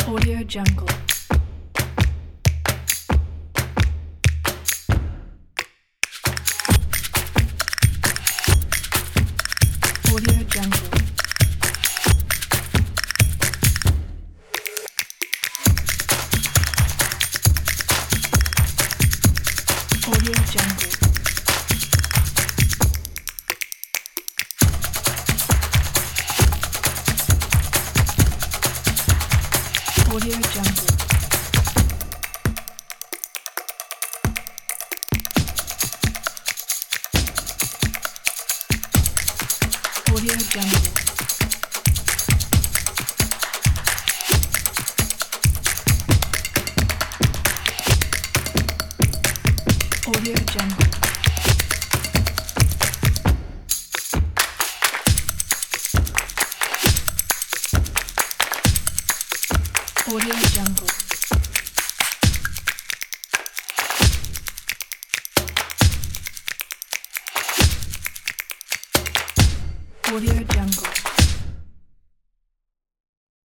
Audio Jungle. Audio Jungle. Audio Jungle. Audio Jungle. Audio Jungle. Audio Jungle. Audio Jungle. Audio Jungle.